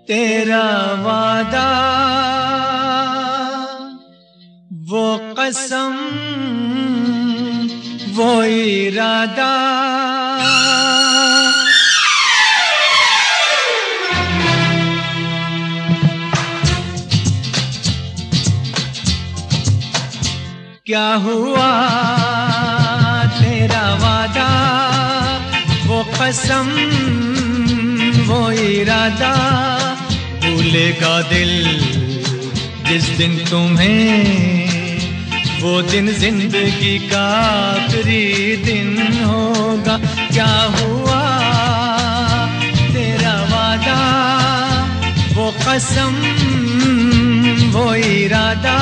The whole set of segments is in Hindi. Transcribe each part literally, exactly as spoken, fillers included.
तेरा वादा वो कसम वो इरादा क्या हुआ तेरा वादा वो कसम वो इरादा भूलेगा दिल जिस दिन तुम्हें वो दिन जिंदगी का आखिरी दिन होगा। क्या हुआ तेरा वादा वो कसम वो इरादा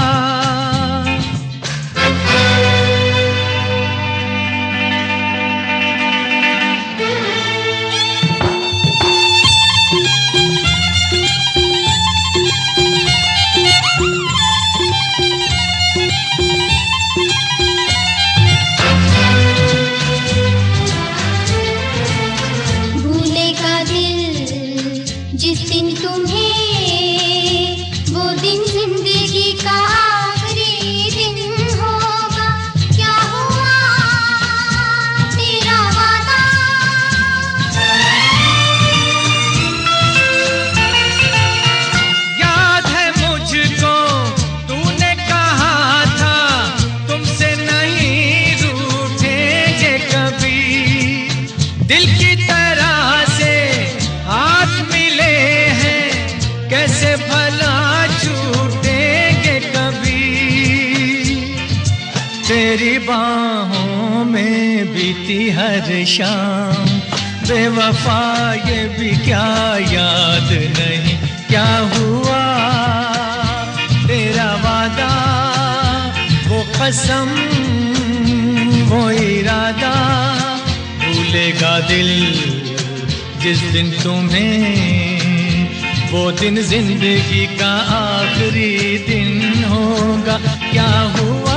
जिस दिन तुम्हें वो दिन जिंदगी का आखिरी दिन होगा। क्या हुआ तेरा वादा याद है मुझको तूने कहा था तुमसे नहीं रूठेंगे कभी। दिल की तरह से हाथ मिले हैं कैसे भला छूटेंगे कभी। तेरी बाहों में बीती हर शाम बेवफा ये भी क्या याद नहीं। क्या हुआ तेरा वादा वो कसम वो इरादा भूलेगा दिल जिस दिन तुम्हें वो दिन जिंदगी का आखिरी दिन होगा। क्या हुआ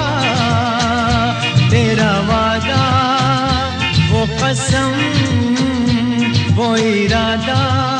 तेरा वादा वो कसम वो इरादा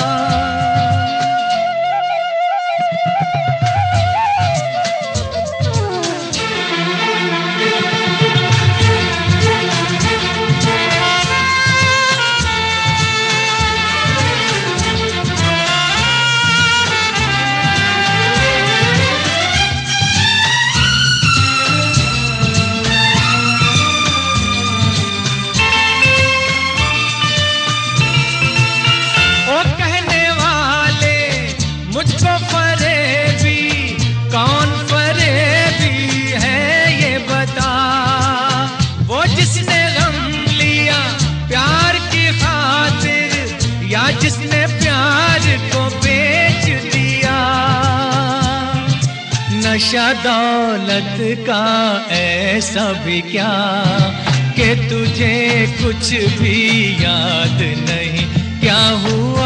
मुझको फरेबी कौन फरेबी है ये बता। वो जिसने गम लिया प्यार की खातिर या जिसने प्यार को बेच दिया। नशा दौलत का ऐसा भी क्या कि तुझे कुछ भी याद नहीं। क्या हुआ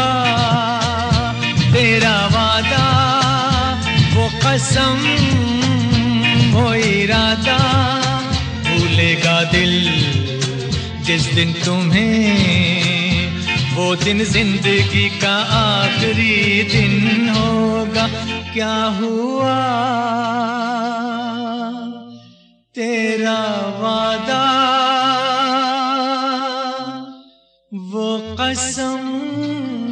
तेरा वादा वो कसम वो इरादा भूलेगा दिल जिस दिन तुम्हें वो दिन जिंदगी का आखिरी दिन होगा। क्या हुआ तेरा वादा वो कसम